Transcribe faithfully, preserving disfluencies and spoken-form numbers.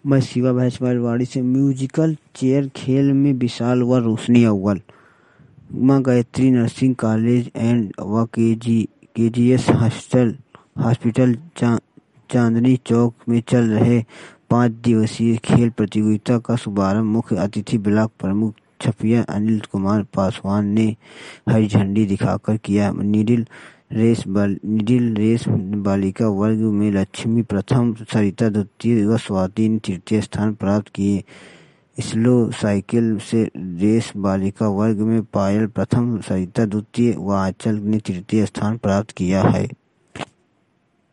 मैं शिवा भैंसवाड़ी से। Musical chair खेल में विशाल व रोशनी अव्वल। माँ गायत्री नर्सिंग कॉलेज एंड व के जी के जी एस हॉस्टल हॉस्पिटल चा, चांदनी चौक में चल रहे पाँच दिवसीय खेल प्रतियोगिता का शुभारंभ मुख्य अतिथि ब्लॉक प्रमुख छपिया अनिल कुमार पासवान ने हरी झंडी दिखाकर किया। नीडल रेस बाल नीडल रेस बालिका वर्ग में लक्ष्मी प्रथम, सरिता द्वितीय व स्वाति ने तृतीय स्थान प्राप्त किए। स्लो साइकिल से रेस बालिका वर्ग में पायल प्रथम, सरिता द्वितीय व आंचल ने तृतीय स्थान प्राप्त किया है।